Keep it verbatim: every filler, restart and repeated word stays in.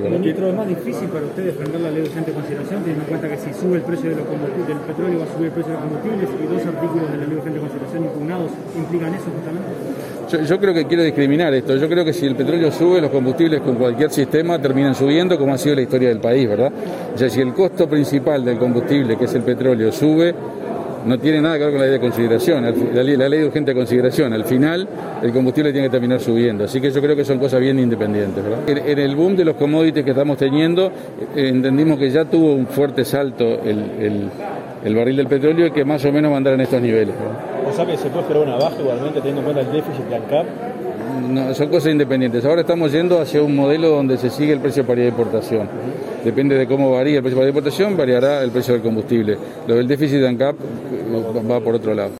¿verdad? Ministro, es más difícil para ustedes defender la ley de urgente consideración, teniendo en cuenta que si sube el precio de los combustibles, del petróleo, va a subir el precio de los combustibles, y dos artículos de la ley de urgente consideración impugnados implican eso justamente. Yo, yo creo que quiero discriminar esto. Yo creo que si el petróleo sube, los combustibles con cualquier sistema terminan subiendo, como ha sido la historia del país, ¿verdad? O sea, si el costo principal del combustible, que es el petróleo, sube, no tiene nada que ver con la ley de consideración, la ley, la ley de urgente consideración. Al final, el combustible tiene que terminar subiendo. Así que yo creo que son cosas bien independientes, ¿verdad? En, en el boom de los commodities que estamos teniendo, eh, entendimos que ya tuvo un fuerte salto el, el, el barril del petróleo y que más o menos va a andar en estos niveles, ¿verdad? O sea que se puede esperar una baja igualmente teniendo en cuenta el déficit de ANCAP. No, son cosas independientes. Ahora estamos yendo hacia un modelo donde se sigue el precio de paridad de importación. Depende de cómo varía el precio de paridad de importación, variará el precio del combustible. Lo del déficit de ANCAP va por otro lado.